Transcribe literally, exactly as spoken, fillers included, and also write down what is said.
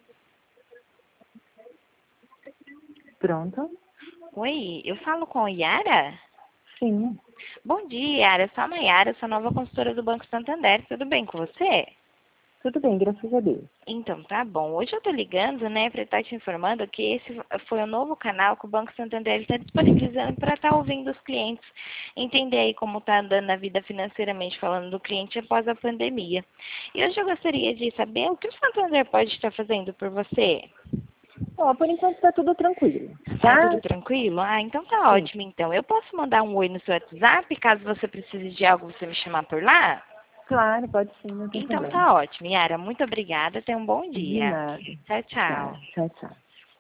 Pronto? Oi, eu falo com a Yara? Sim. Bom dia, Yara. Eu sou a Mayara, sou nova consultora do Banco Santander. Tudo bem com você? Tudo bem, graças a Deus. Então, tá bom. Hoje eu tô ligando, né, para estar te informando que esse foi o novo canal que o Banco Santander está disponibilizando para estar ouvindo os clientes, entender aí como tá andando a vida financeiramente falando do cliente após a pandemia. E hoje eu gostaria de saber o que o Santander pode estar fazendo por você. Ó, por enquanto tá tudo tranquilo, Tá tá? tudo tranquilo? Ah, então tá Sim. ótimo, então. Eu posso mandar um oi no seu WhatsApp, caso você precise de algo, você me chamar por lá? Claro, pode sim, não tem Então problema. tá ótimo, Yara. Muito obrigada. Tenha um bom De dia. nada. Tchau, Tá, tchau. tchau, tchau.